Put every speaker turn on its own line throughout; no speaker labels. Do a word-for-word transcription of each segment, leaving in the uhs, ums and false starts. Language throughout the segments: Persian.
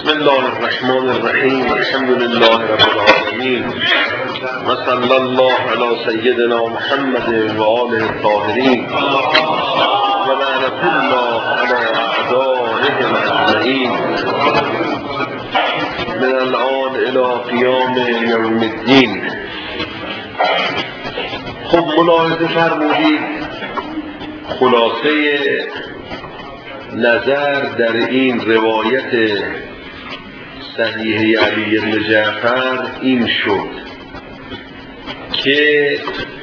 بسم الله الرحمن الرحیم. الحمد لله رب العالمین و صلی الله علی سیدنا محمد و آله الطاهرین و لعنة الله علی اعدائهم اجمعین من الآن الی قیام یوم الدین. خب ملاحظه فرمودید خلاصه نظر در این روایت صحیح علی بن جعفر این شد که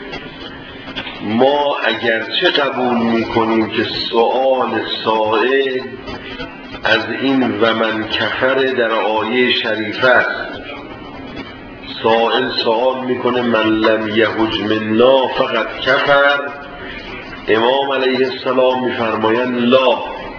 ما اگرچه قبول میکنیم که سؤال سائل از این و من کفر در آیه شریفه است، سائل سؤال میکنه من لم یهج منا فقط کفر، امام علیه السلام میفرمایند لا.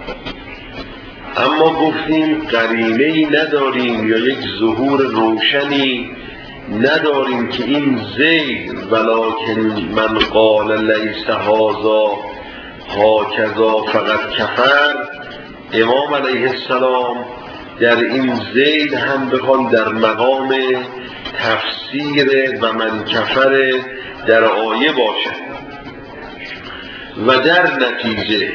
اما گفتیم قرینه‌ای نداریم یا یک ظهور روشنی نداریم که این زید ولکن من قال لیس هذا هکذا فقط کفر، امام علیه السلام در این زید هم بخوان در مقام تفسیر و من کفر در آیه باشد و در نتیجه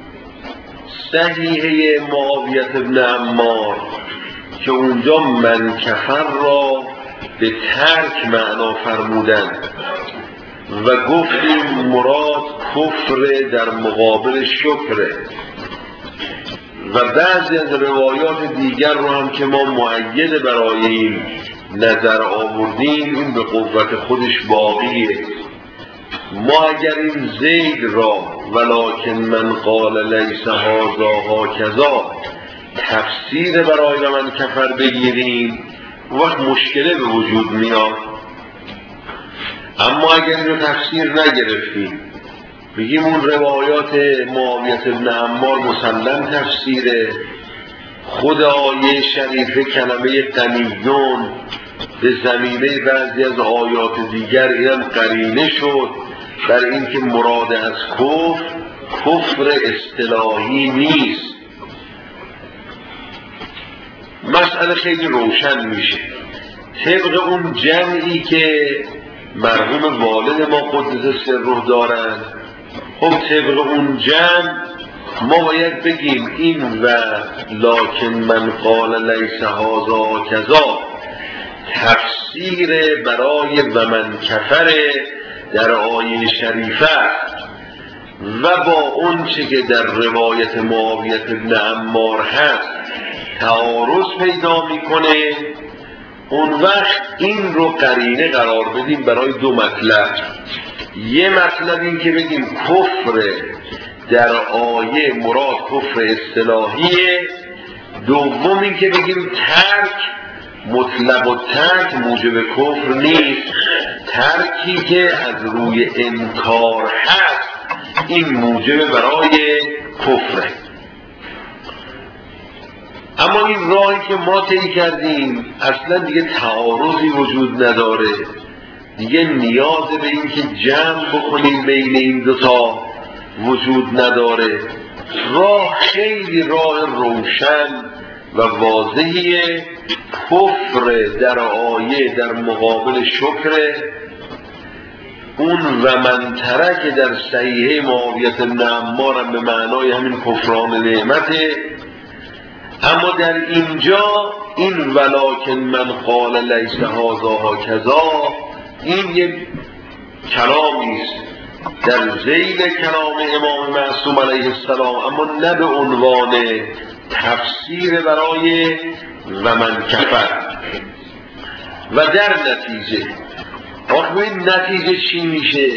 صحیحه معاویه بن عمار که اونجا من کفر را به ترک معنا فرمودند و گفتیم مراد کفر در مقابل شکره و بعضی از روایات دیگر رو هم که ما مؤید برای این نظر آوردیم این به قوت خودش باقیه. ما اگر این زید را ولکن من قال لیس هذا هکذا تفسیر برای من کفر بگیریم وقت مشکله به وجود میاد. اما اگر این رو تفسیر نگرفتیم بگیم اون روایات معاویه بن عمار مسلم تفسیره، خود آیه شریفه کلمه غنیون به زمینه بعضی از آیات دیگر اینم قرینه شد بر اینکه مراد از کفر کفر اصطلاحی نیست. مسئله خیلی روشن میشه طبق اون جمعی که مرحوم والد ما قدس سره دارن. خب طبق اون جمع ما باید بگیم این و لکن من قال لیس هذا کذا تفسیر برای و من کفر در آیه شریفه و با اون چه که در روایت معاویه بن عمار هست تعارض پیدا میکنه، اون وقت این رو قرینه قرار بدیم برای دو مطلب. یه مطلب این که بگیم کفر در آیه مراد کفر اصطلاحیه، دوم این که بگیم ترک مطلق و ترک موجب کفر نیست، ترکی که از روی انکار هست این موجب برای کفره. اما این راهی که ما طی کردیم اصلا دیگه تعارضی وجود نداره، دیگه نیاز به این که جمع بکنیم بین این دوتا وجود نداره. راه خیلی راه روشن و واضحیه، کفر در آیه در مقابل شکر، اون و من ترک در صحیحه معاویه بن عمار هم به معنای همین کفران نعمته. اما در اینجا این ولکن من قال لیس هذا هکذا این یک کلامی است در ذیل کلام امام معصوم علیه السلام، اما نه به عنوان تفسیر برای و من کفر. و در نتیجه آخه این نتیجه چی میشه؟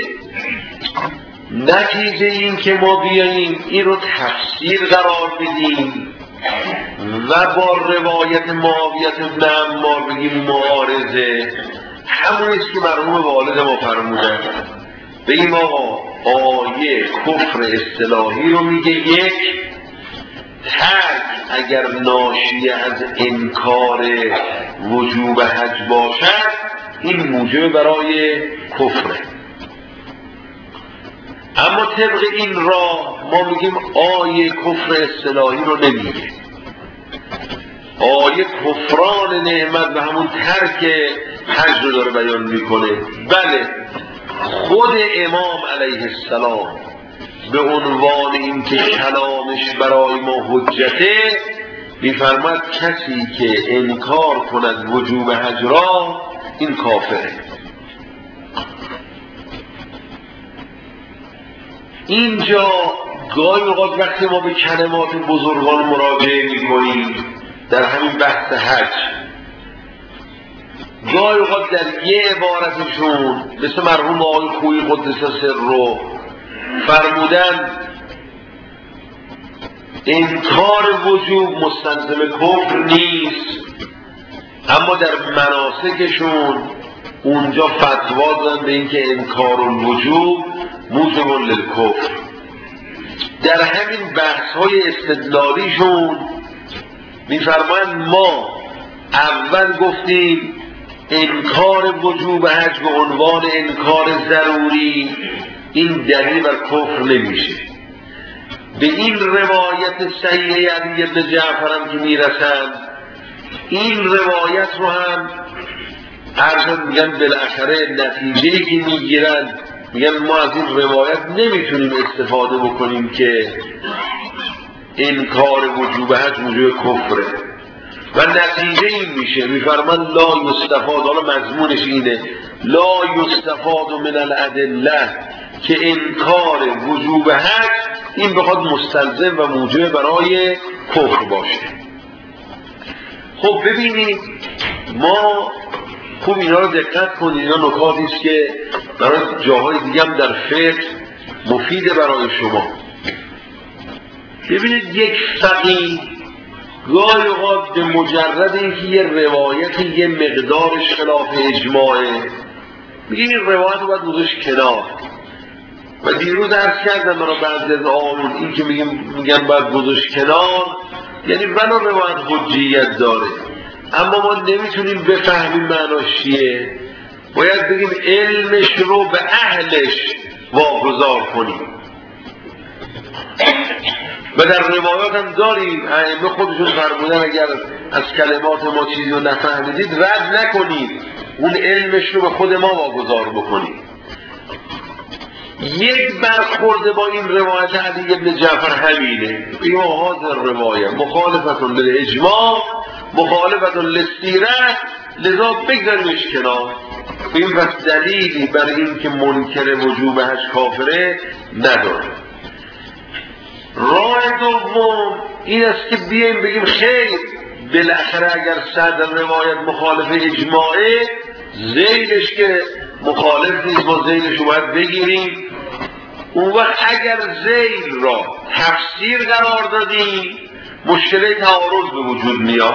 نتیجه این که ما بیاییم این رو تفسیر قرار بدیم و با روایت معاویه بن عمار بگیم معارضه، همونیست که مرحوم والد ما فرمودن بگیم آقا آیه کفر اصطلاحی رو میگه یک، ترک اگر ناشی از انکار وجوب حج باشد این موجب برای کفره. اما طبق این راه ما میگیم آیه کفر اصطلاحی رو نمیگه، آیه کفران نعمت و همون ترک حج رو داره بیان میکنه. بله خود امام علیه السلام به عنوان این که کلامش برای ما حجته میفرماد کسی که انکار کند وجوب حج را این کافره. اینجا گاهی اوقات وقتی ما به کلمات بزرگان مراجعه میکنیم در همین بحث حج، گاهی اوقات در یه عبارتشون مثل مرحوم آقای خویی قدس سره فرمودن انکار وجوب مستلزم کفر نیست، اما در مناسکشون اونجا فتوا دادن به اینکه انکار الوجوب موجب للکفر. در همین بحث های استدلالیشون میفرمایند ما اول گفتیم انکار وجوب حج به عنوان انکار ضروری این دلیل بر کفر نمیشه. به این روایت صحیح علی بن جعفر هم که میرسند این روایت رو هم عرض میگن بالاخره نتیجه‌ای که میگیرن میگن ما از این روایت نمیتونیم استفاده بکنیم که انکار وجوب حج موجب کفره و نتیجه این میشه میفرمان لا یستفاد، حالا مضمونش اینه لا یستفاد من الادله که انکار وجوب حج این بخواد مستلزم و موجب برای کفر باشه. خب ببینید ما خوب اینا رو دقت کنید، اینا نکاتی است که برای جاهای دیگه هم در فقه مفیده برای شما. ببینید یک فقیه گاهی اوقات به مجرد اینکه یه روایت یه مقدارش خلاف اجماعه میگه این روایت رو باید گذاشت کنار. و دیروز عرض کردم برای بعضی از آقایون این که میگن باید گذاشت کنار یعنی ولو روایت حجیت داره اما ما نمیتونیم بفهمیم معناش چیه، باید بگیم علمش رو به اهلش واگذار کنیم. و در روایات هم داریم ائمه خودشون فرمودن اگر از کلمات ما چیزی رو نفهمیدید رد نکنید، اون علمش رو به خود ما واگذار بکنید. یک برخورده با این روایت علی بن جعفر همینه، بگیم هذا روایت مخالفتون للاجماع مخالفتون للسیره لذا بگذاریمش کنار. این وقت دلیلی برای این که منکر وجوب حج کافره نداره. راه دوم این است که بیایم بگیم خیر بالاخره اگر صدر روایت مخالف اجماعه ذیلش که مخالف نیست ما ذیلش رو باید بگیریم. اون وقت اگر ذیل را تفسیر قرار دادیم مشکل تعارض به وجود میاد.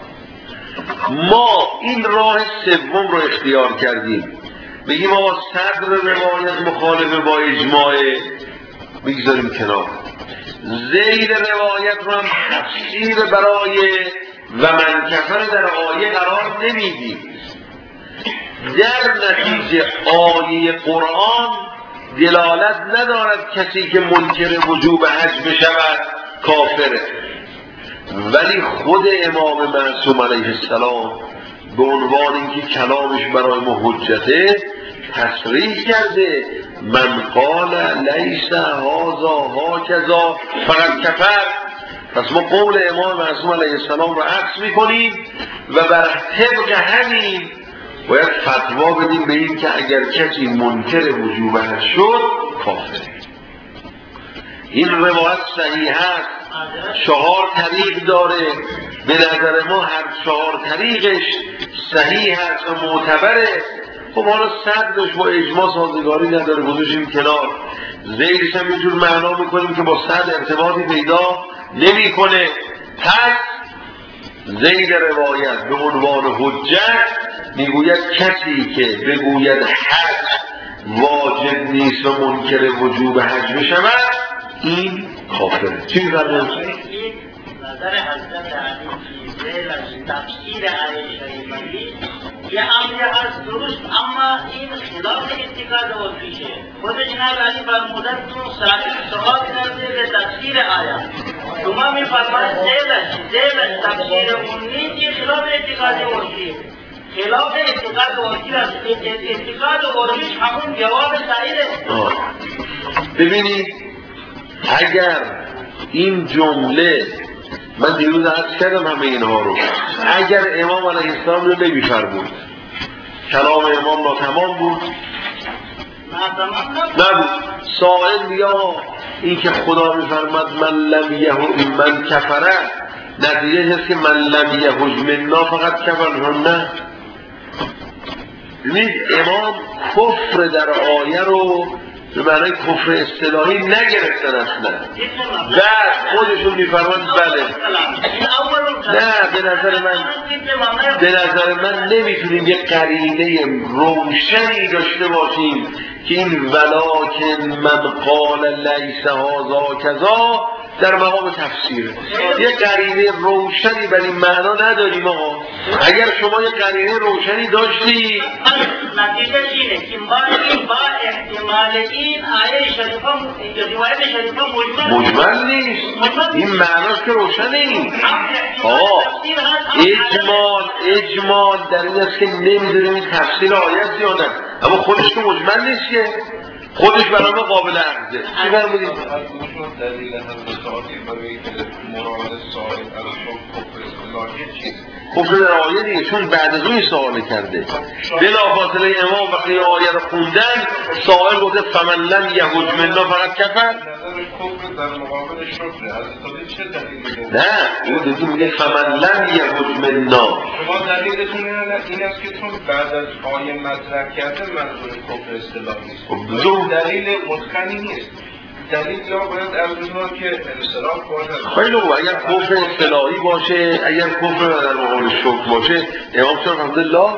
ما این راه سوم رو اختیار کردیم، بگیم آقا صدر روایت مخالف با اجماعه بگذاریم کنار، ذیل روایت رو هم تفسیر برای و من کفر در آیه قرار نمیدیم. در نتیجه آیه قرآن دلالت ندارد کسی که منکر وجوب حج بشود کافره، ولی خود امام معصوم علیه السلام به عنوان اینکه کلامش برای ما حجته تصریح کرده من قال لیس هذا هکذا فقط کفر. پس ما قول امام معصوم علیه السلام رو عکس میکنیم و بر طبق همین باید فتوا بدیم به این که اگر کسی منکر وجوب حج شد کافره. این روایت صحیح هست، چهار طریق داره، به نظر ما هر چهار طریقش صحیح هست و معتبره. خب حالا صدرش با اجماع سازگاری نداره گذاشتیم کنار، ذیلش هم اینجور معنا میکنیم که با صدر ارتباطی پیدا نمیکنه. پس ذیل روایت به عنوان حجت میگوید کسی که بگوید حج واجب نیست و منکر وجوب حج بشود این کافره. چی می‌فرمایید؟
نظر حضرت علی ذیل از تفسیر آیه شریفه یه امری هست درست، اما این خلاف اعتقاد وفیشه. خود جناب علی فرمودن تو سالی سوال کرده به تفسیر آیه شما میفرمایید زیلش زیلش تفسیر اون نیست، این خلاف اعتقاد ورشی، خلاف اعتقاد ورشی است. اعتقاد ورشیش همون جواب سعیده.
ببینید اگر این جمله، من دیروز عرض کردم همه اینها رو، اگر امام علیه السلام رو نمیفرمود کلام امام ناتمام بود؟ نبود. سائل یا این که خدا میفرماد من لم یهج من کفره، نتیجه هست که من لم یهج منا فقط کفر، نه. ببینید امام کفر در آیه رو به معنای کفر اصطلاحی نگرفتن اصلا، بعد خودشون میفرماد بله. نه به نظر من به نظر من نمیتونیم یه قرینه روشنی داشته باشیم که این ولکن من قال لیس هذا کذا در مقام تفسیره. یه قرینه روشنی برای معنا نداریم آقا. اگر شما یه قرینه روشنی داشتی،
نتیجه اینه که با این با احتمال این آیه شریفه روایت شریفه مجمل
مجمل نیست، این معناش که روشن نیست. آقا اجمال اجمال در این است که نمیدونیم این تفسیر آیه یا نه، اما خودش که مجمل نیست که خودش برای ما قابل عرضه. چی فرمودید؟
دلیل حضرت آقای برای که مراد سائل علیشون کفر اصطلاحی چیست؟
کفر در آیه دیگه، چون بعد از اون سوال کرده. بلافاصله امام وقتی آیه رو خوندن سائل گفته فمن لم یهج منا فقط کفر.
نظر کفر در مقابل شکر حضرت چه دلیلی؟
نه اون دیگه میگه فمن لم یهج منا.
شما دلیلتون این است که چون بعد از آیه مطرح کرده منظور کفر اصطلاحی است. دلیل متقنی نیست. دلیل یا باید از بزنان که انصراف باشه.
خیلی خوب، اگر کفر اصطلاحی باشه، اگر کفر در مقابل شکر باشه، امام چون الحمدلله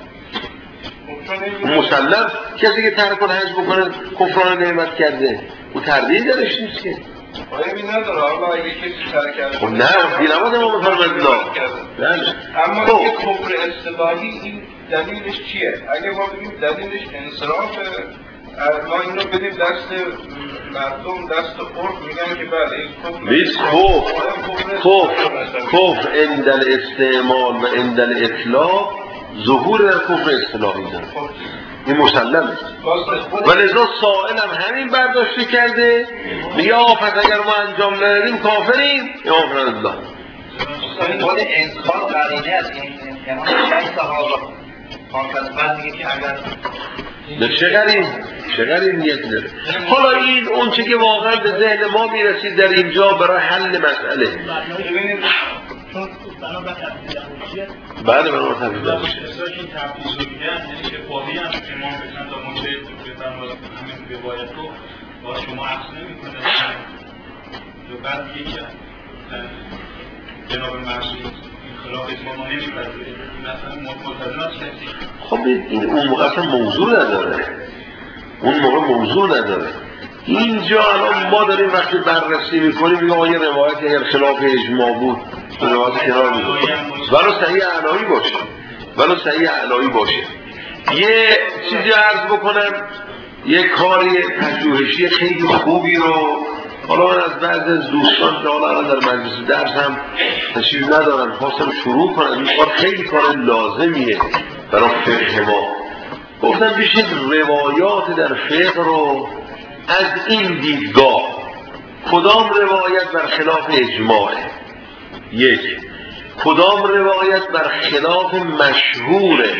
مسلم کسی که ترک الحج بکنه کفران نعمت کرده، او تردید درش نیست که.
آیا این نداره حالا اگه کسی ترک کرده؟
خب نه بی‌نماز امام فرمانده بله.
اما این کفر اصطلاحی این دلیلش چیه؟ اگه ما بگیم دلیلش انصرافه، ما این رو بدیم دست مردم، دست عرف، میگن که بله این کفر
نیست. کفر کفر اندل استعمال و اندل اطلاق ظهور در کفر اصطلاحی داره، این مسلمه. و لذا سائلم همین برداشته کرده، میگه آقا پس اگر ما انجام ندادیم کافریم. یا آفرین الله
خود انسان قرینه از این امکانات شخص صحابه خاصت بعد میگه که اگر
نه چقدر چقدر نیت داره. حالا این اون چه که واقعا به ذهن ما میرسید در اینجا برای حل مسئله.
ببینید
چون بنا به تفسیر روشیه
بله بنا به تفسیر روشیه
مثلا این تفسیر روشیه یعنی شفاهی هم امام بسن تا منشه بفرمایید همین روایت رو با شما عکس نمی‌کنه و بعد یکی جناب معصوم خلاف اسلام نمی‌پذیره مثلا معتزله هست.
خب این اون موقع اصلا موضوع نداره، اون موقع موضوع نداره. اینجا الان ما داریم وقتی بررسی میکنیم میگه آقا یه روایت اگر خلاف اجماع بود روایت کنار میذاریم ولو صحیح اعلایی باشه، ولو صحیح اعلایی باشه. یه چیزی عرض بکنم، یه کاری پژوهشی خیلی خوبی رو حالا من از بعض از دوستان که حالا در مجلس درس هم تشریف ندارن خواستم شروع کنم، این کار خیلی کار لازمیه برای فقه ما. گفتم بشید روایات در فقه رو از این دیدگاه، کدام روایت بر خلاف اجماعه، یک کدام روایت بر خلاف مشهوره،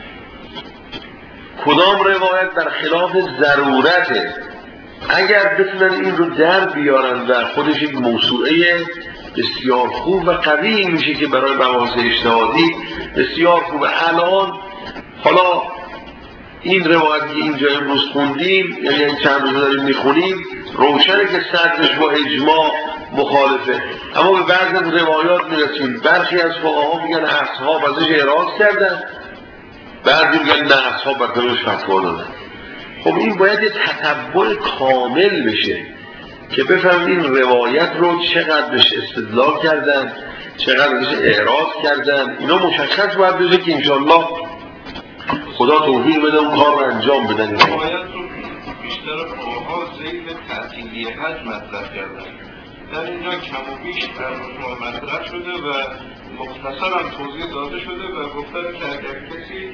کدام روایت بر خلاف ضرورته. اگر بتونن این رو در بیارن و خودش یک موسوعه بسیار خوب و قوی میشه که برای مباحث اجتهادی بسیار خوبه. الان حالا این روایتی که اینجا امروز خوندیم، یعنی این چند روز داریم میخونیم، روشنه که صدرش با اجماع مخالفه، اما به بعض از روایات میرسیم برخی از فقها میگن اصحاب ازش اعراض کردن، بعضی میگن نه اصحاب برطرفش فتوا دادن. خب این باید یه تتبع کامل بشه که بفهمید این روایت رو چقدر بهش استدلال کردن، چقدر بهش اعراض کردن، اینا مشخص باید بشه که انشالله خدا توفیق بده اون کار رو انجام بدن.
روایت رو بیشتر فقها ذیل تعطیلی حج مطرح کردن، در اینجا کم و بیش در شما مطرح شده و مختصرا توضیح داده شده و گفتن که اگر کسی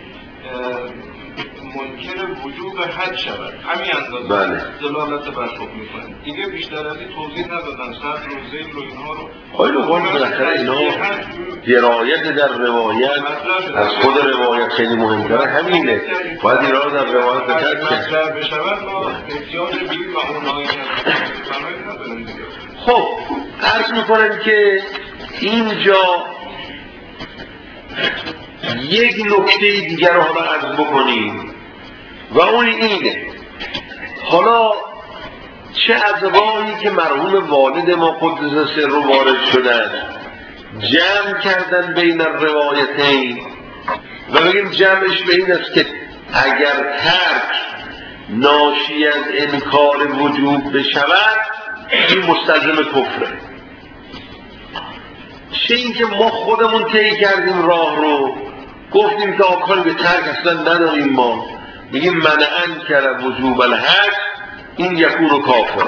منکر وجوب حج شود همین اندازه
بله.
دلالت بر حکم میکنه. دیگه بیشتر از این توضیح ندادن، صدر و ذیل و اینها رو
آیا رو بالاخره اینا درایت در روایت از خود روایت خیلی مهمتره، همینه باید اینا رو در روایت بکرد که
مطرح بشود ما احتیاج بیم و اونهایی نداریم.
خب عرض میکنم که اینجا یک نکته دیگر رو حالا عرض بکنیم و اون اینه، حالا چه ادوایی که مرحوم والد ما قدس سر رو وارد شدن جمع کردن بین روایتین و بگیم جمعش به این است که اگر ترک ناشی از انکار وجوب بشود این مستلزم کفره. چه این که ما خودمون طی کردیم راه رو گفتیم که آکاری به ترک اصلا نداریم، ما میگیم من انکر وجوب الحج این یکون و کافر.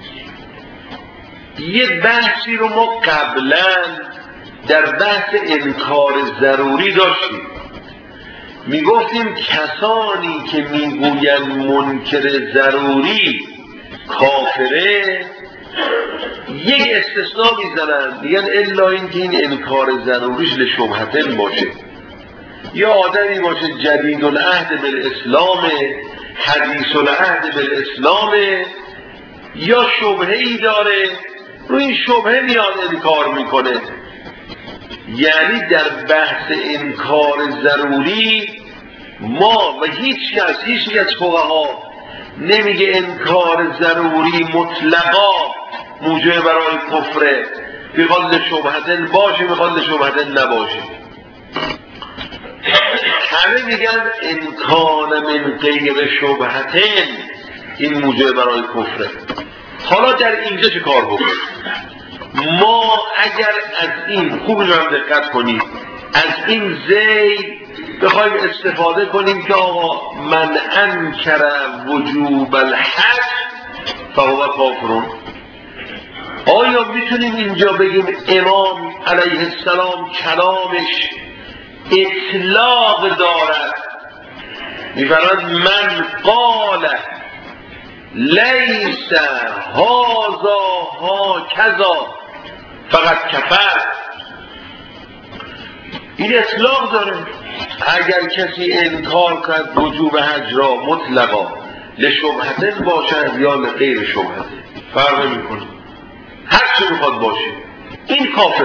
یه بحثی رو ما قبلا در بحث انکار ضروری داشتیم، میگفتیم کسانی که میگوین منکر ضروری کافره یک استثناء میزنن، میگن الا اینکه این انکار ضروریش لشبهتن باشه، یا آدمی باشه جدید العهد بالاسلام، حدیث العهد بالاسلام، یا شبهه‌ای داره رو این شبهه میاد انکار میکنه. یعنی در بحث انکار ضروری ما و هیچ کس هیچ یک از فقها نمیگه انکار ضروری مطلقا موجب برای کفره، بخواد لشبهتن باشه بخواد لشبهتن نباشه. همه میگن امکان من غیر شبهتن این موجب برای کفره. حالا در اینجا چه کار بکنیم؟ ما اگر از این خوب رو هم دقت کنیم، از این زی بخوایم استفاده کنیم که آقا من انکر وجوب الحج فهو کافرون، آیا میتونیم اینجا بگیم امام علیه السلام کلامش اطلاق دارد؟ میفرماید من قال لیس هذا هکذا فقط کفر، این اطلاق داره. اگر کسی انکار کرد وجوب حج را مطلقا لشبهتن باشد یا لغیر شبهتن فرق میکنه، هر چه میخواد باشه این کافر.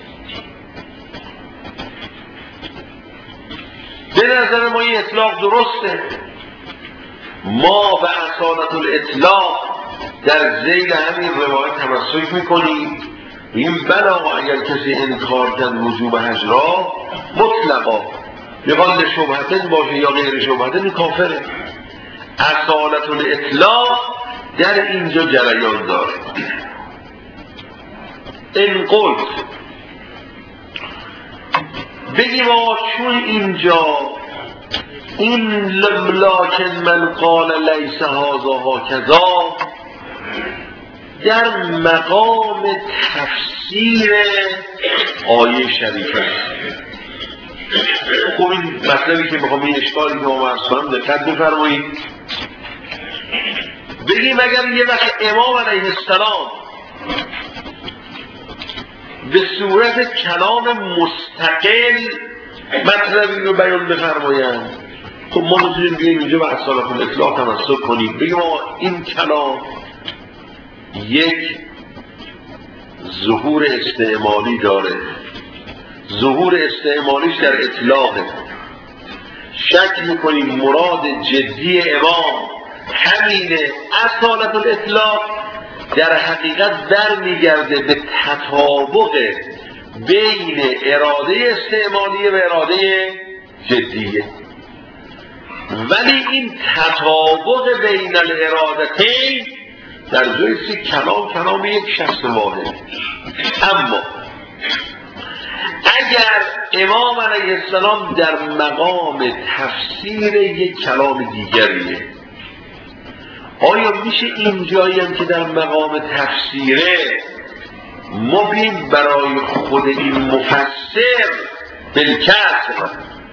به نظر ما این اطلاق درسته. ما به اصالت الاطلاق در ذیل همین روایت تمسک میکنیم، این بنا اگر کسی انکار کرد وجوب حج را مطلقا بقال شبهتن باشه یا غیر شبهتن کافره. اصالت الاطلاق در اینجا جریان داره. این قلت بگیم آقا چون اینجا این لکن من قال لیس هذا هکذا در مقام تفسیر آیه شریفه. خب این مطلبی که میخوام این اشکالی که ما عرض کنم دقت بفرمایید. بگیم اگر یه وقت امام علیه السلام به صورت کلام مستقل مطلبی رو بیان بفرمایند، خب ما میتونیم بگیم اینجا به اصالت الاطلاق تمسک کنیم، بگیم این کلام یک ظهور استعمالی داره، ظهور استعمالیش در اطلاقه، شک میکنیم مراد جدی امام همینه. اصالت الاطلاق در حقیقت در میگرده به تطابق بین اراده استعمالیه و اراده جدیه، ولی این تطابق بین الارادتین در جایسی کلام کلام یک شخص واحد. اما اگر امام علیه السلام در مقام تفسیر یک کلام دیگریه، آیا میشه این جایی هم که در مقام تفسیره ما بیم برای خود این مفسر بالکسر،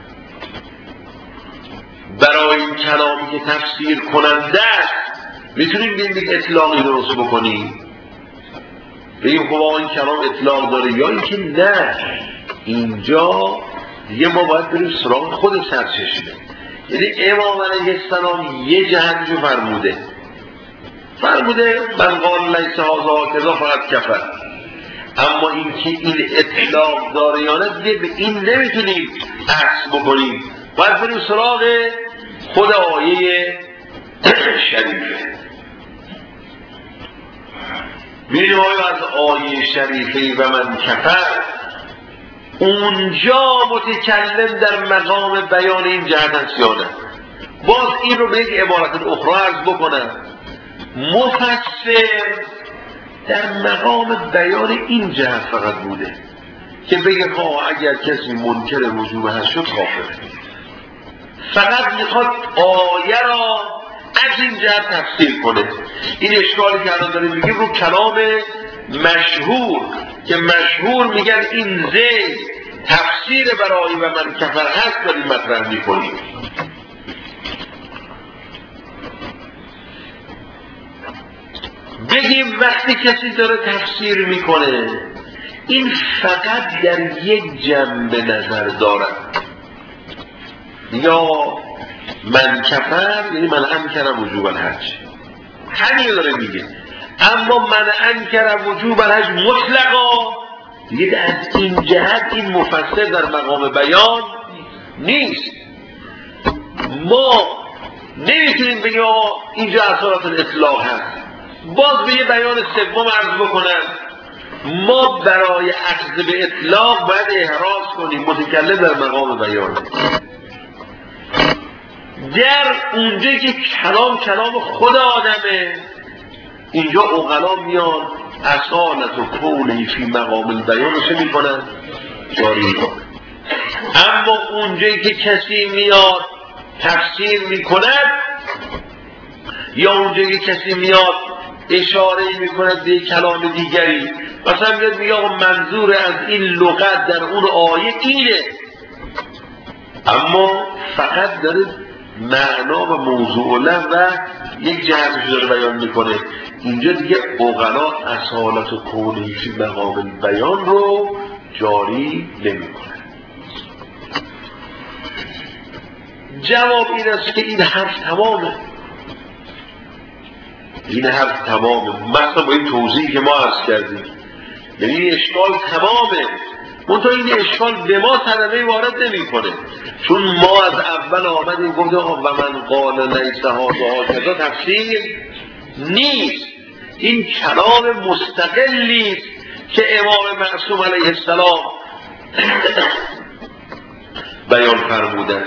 برای این کلامی که تفسیر کننده میتونیم بیم یک اطلاقی درست بکنیم، بگیم خب آقا این کلام اطلاق داره، یا اینکه نه اینجا دیگه ما باید بریم سراغ خود سرچشمه. یعنی امام علیه السلام یه جهتشو فرموده فرموده من قال لیس هذا کذا فقط کفر، اما اینکه این اطلاق داره یا نه دیگه به این نمیتونیم عکس بکنیم، باید بریم سراغ خود آیه شریفه. میریم آیا از آیه شریفه و من کفر، اونجا متکلم در مقام بیان این جهت است یا نه. باز این رو به یک عبارت اخرى عرض بکنم، مفسر در مقام بیان این جهت فقط بوده که بگه خواه اگر کسی منکر وجوب هست شد کافره، فقط میخواد آیه را از این جهت تفسیر کنه. این اشکالی که الان داریم میگیم رو کلام مشهور که مشهور میگن این زید تفسیر برای و من کفر هست داریم مطرح میکنیم. بگیم وقتی کسی داره تفسیر میکنه این فقط در یک جنبه نظر دارد، یا من کفر یعنی من انکر وجوب الحج، همین داره میگه. اما من انکر وجوب الحج مطلقا دیگه از این جهت این مفسر در مقام بیان نیست. ما نمیتونیم بگیم اینجا اصالت الاطلاق هست. باز به یه بیان سوم عرض بکنم، ما برای اخذ به اطلاق باید احراز کنیم متکلم در مقام بیان. در اونجایی که کلام کلام خود آدمه اینجا عقلا میان اصالت و کونه فی مقام البیان رو چه میکنن؟ جاری میکنن. اما اونجایی که کسی میاد تفسیر میکند یا اونجایی که کسی میاد اشاره میکند به کلام دیگری، مثلا میاد میگه منظور از این لغت در اون آیه اینه، اما فقط داره معنا و موضوع و یک جهتش داره بیان میکنه. اینجا دیگه عقلا اصالت و کونه فی مقام البیان رو جاری نمیکنه. جواب این است که این حرف تمامه، این حرف تمامه، مثلا با این توضیحی که ما عرض کردیم، یعنی این اشکال تمامه، منتها این اشکال به ما طلبه وارد نمی کنه، چون ما از اول آمدیم گفتیم و من قال لیس هذا کذا تفسیر نیست، این کلام مستقلی است که امام معصوم علیه السلام بیان فرمودن.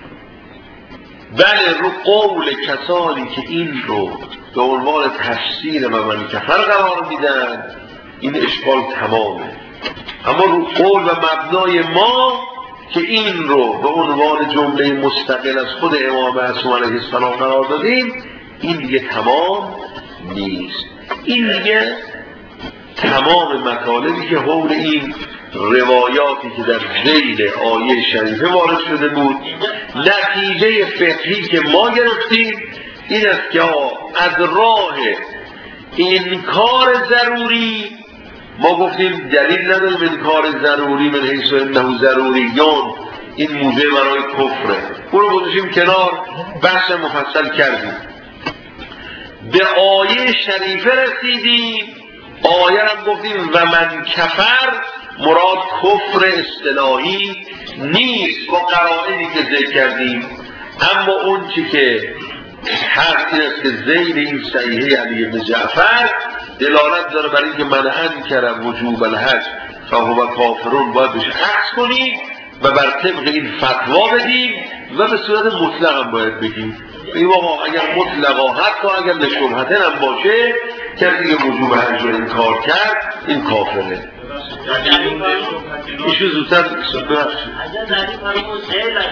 بله رو قول کسانی که این رو به عنوان تفسیر و من کفر قرار میدن این اشکال تمامه، اما رو قول و مبنای ما که این رو به عنوان جمله مستقل از خود امام معصوم علیه السلام قرار دادیم این دیگه تمام نیست. این دیگه تمام مطالبی که حول این روایاتی که در ذیل آیه شریفه وارد شده بود، نتیجه فقهی که ما گرفتیم این است که از راه انکار ضروری ما گفتیم دلیل نداریم انکار ضروری من حیث انه ضروریون این موجه برای کفره، اون رو گذاشتیم کنار، بحث مفصل کردیم. به آیه شریفه رسیدیم، آیه هم گفتیم و من کفر مراد کفر اصطلاحی نیست با قرائنی که ذکر کردیم، اما اون چی که حق این است که ذیل این صحیحه علی بن جعفر دلالت داره برای اینکه من انکر وجوب الحج فهو کافرون باید بهش عکس کنیم و بر طبق این فتوا بدیم و به صورت مطلق هم باید بگیم این واقعا اگر مطلقا حتی اگر لشبهتن هم باشه کسی که وجوب حج رو انکار کرد این کافره. ایشون زودتر ببخشید
اگر در این فرمون ذیل است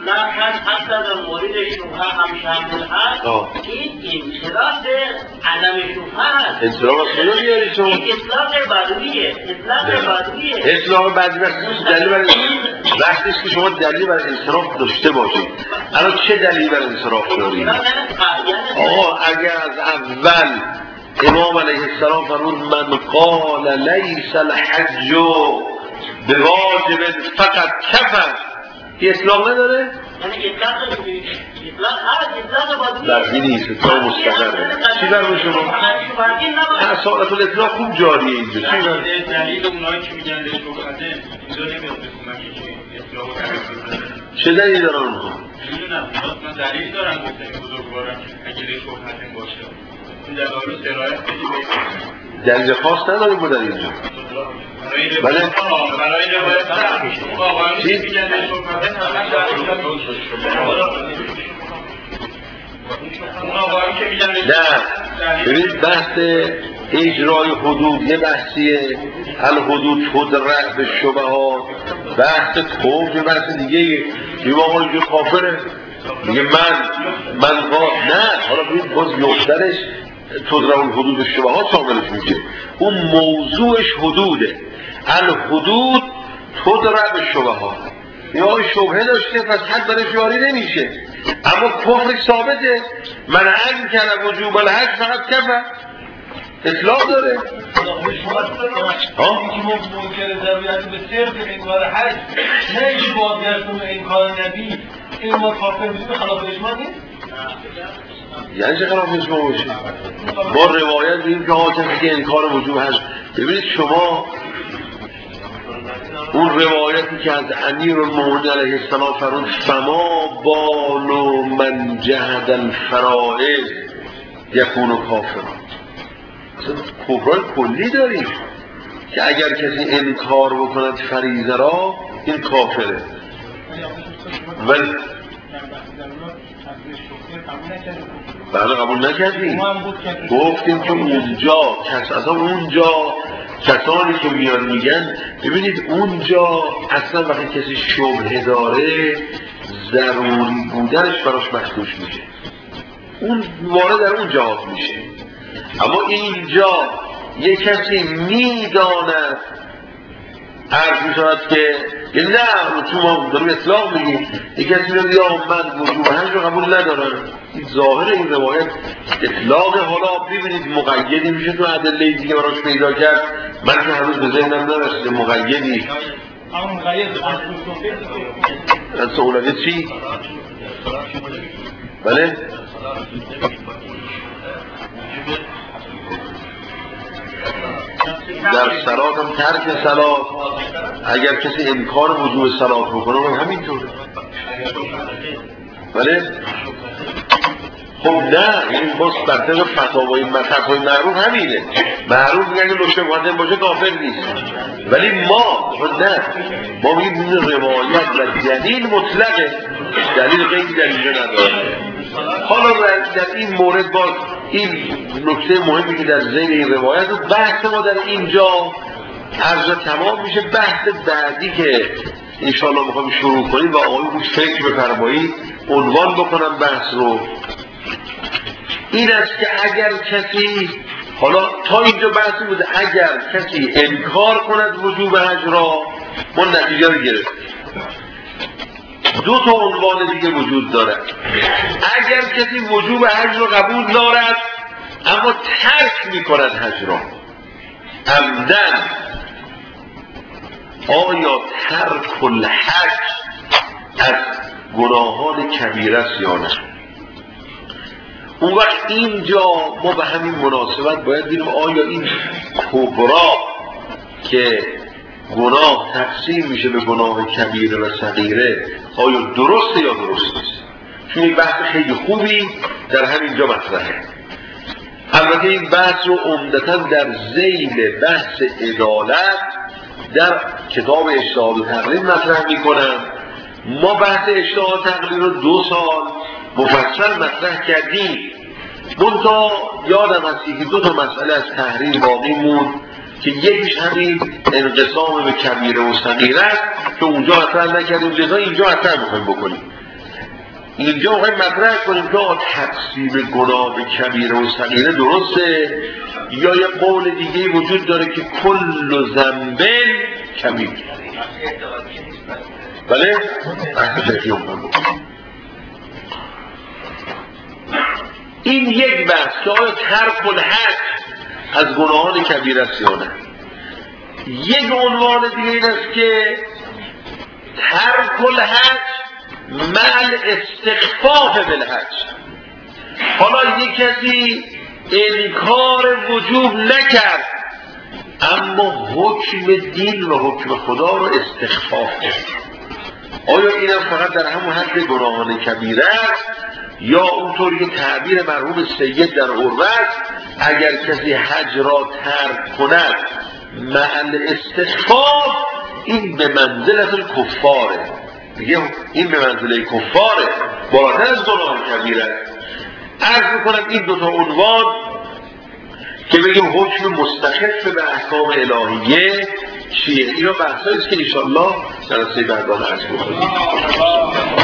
مطلق هست، حتی در مورد شبهه هم شامل هست. این انصراف عدم شبهه هست.
انصراف از کجا میاری شما؟
این اطلاق بدویه، اطلاق بدویه.
اطلاق بدوی وقتی دلیل برای وقتی که شما دلیل برای انصراف داشته باشید. الان چه دلیلی برای انصراف دارید؟ آقا اگر از اول امام علیه السلام فرمود من قال لیس الحج بواجب فقط کفر، این اطلاق نداره؟
یعنی اطلاق اطلاق هست، اطلاق بدویه.
در این نیست، اطلاق مستقره. چی برمون شما؟ نه سالت الاطلاق خوب جاریه اینجا. چی برمون؟
دلیل اونایی که میگن لشو خده اینجا نمیاد بخونم که اطلاق
چه دلیل دارن اونها؟
میدونم من دلیل دارم گفتم این بزرگوارم اگه لشو خده باشه این دلالو سرایت بدید
دلیل خاص نداریم ما در اینجا. بله؟
برای روایت هم آقایانی که میگن لشو خده همه
نه ببینید بحث اجرای حدود یه بحثیه، الحدود تدرع به شبهات، بحث کفر بحث دیگه یه آقا اینجا کافره میگه من من با نه حالا ببینید باز یخترش تدرع الحدود به شبهات شاملش میشه، اون موضوعش حدوده، الحدود تدرع به شبهات. یا شبهه داشته پس حد برای جاری نمیشه، اما کفرش ثابته. من هم کنم وجوب الحج فقط کفر اطلاق داره.
ها؟ اینکه ممکنه ضروریت به صرف انکار حج نه اینکه بازگردون انکار نبی این ما کافر میشه خلاف اجماع نیست؟
یعنی چه خلاف اجماع باشه؟ با روایت بگیم که حاکم که انکار وجوب حج. ببینید شما اون روایتی که از امیرالمومنین علیه السلام فرمود فما بال من جهد الفرائض یکون کافر، کفرای کلی داریم که اگر کسی انکار بکند فریضه را این کافره. ولی بله قبول نکردیم، گفتیم که اونجا کس اصلا اونجا کسانی که میان میگن ببینید اونجا اصلا وقتی کسی شبهه داره ضروری بودنش براش مخدوش میشه، اون وارد در اون جهات میشه. اما اینجا یک کسی میداند عرض میشود که یعنی نه چون ما داریم اطلاق میگیم یک کسی میاد یا من وجوب حج رو قبول ندارم، این ظاهر این روایت اطلاق. حالا ببینید مقیدی میشه تو ادله دیگه براش پیدا کرد، من که هنوز به ذهنم نرسیده مقیدی
اما مقید
از اولویت چی؟ بله؟ در صلات هم ترک صلات، اگر کسی انکار وجوب صلات بکنه هم همینطوره. بله؟ خب نه این باز بر طبق فتاوای مذهب‌های معروف همینه، معروف میگن که لشته مقدم باشه کافر نیست، ولی ما نه ما میگیم این روایت و دلیل مطلقه، دلیل غیر دلیل نداره. حالا در این مورد باز این نکته مهمی که در ذهن این روایت و بحث ما در اینجا عرض تمام میشه. بحث بعدی که انشاءالله میخوام شروع کنیم و آقای بود فکر بفرمایید عنوان بکنم بحث رو، این است که اگر کسی حالا تا اینجا بحثی بوده اگر کسی انکار کند وجوب حج را ما نتیجه رو گرفتیم. دو تا عنوان دیگه وجود داره. اگر کسی وجوب حج رو قبول دارد اما ترک میکند حج را عمدن، آیا ترک الحج از گناهان کبیره است یا نه؟ اون وقت اینجا ما به همین مناسبت باید ببینیم آیا این کبرا که گناه تقسیم میشه به گناه کبیره و صغیره آیا درسته یا درست نیست؟ چون یک بحث خیلی خوبی در همینجا مطرحه. البته این بحث رو عمدتاً در ذیل بحث عدالت در کتاب اجتهاد و تقلید مطرح میکنم. ما بحث اجتهاد و تقلید رو دو سال مفصل مطرح کردیم، منتها یادم هستی که دو تا مسئله از تحریم باقی موند که یکیش همین انقسام به کبیره و صغیره است که اونجا مطرح نکردیم، لذا اینجا مطرح میخوایم بکنیم. اینجا باید مطرح کنیم که تقسیم گناه به کبیره و صغیره درسته یا یه قول دیگه وجود داره که کل ذنب کبیر. بله؟ این یک بحث که آیا ترک الحج از گناهان کبیره است یا نه. یک عنوان دیگه این است که ترک الحج مع استخفاف بالحج. حالا یک کسی انکار وجوب نکرد اما حکم دین و حکم خدا رو استخفاف کرد. آیا اینم فقط در همون حد گناهان کبیره است یا اونطوری که تعبیر مرحوم سید در عروه اگر کسی حج را ترک کند مع استخفاف این به منزلت کفاره، میگه این به منزله کفاره، بالاتر از گناه کبیره. عرض میکنم این دوتا عنوان که بگیم حکم مستخف به احکام الهیه چیه، اینا بحثایی است که انشاءالله در سه بردان عرض میکنیم.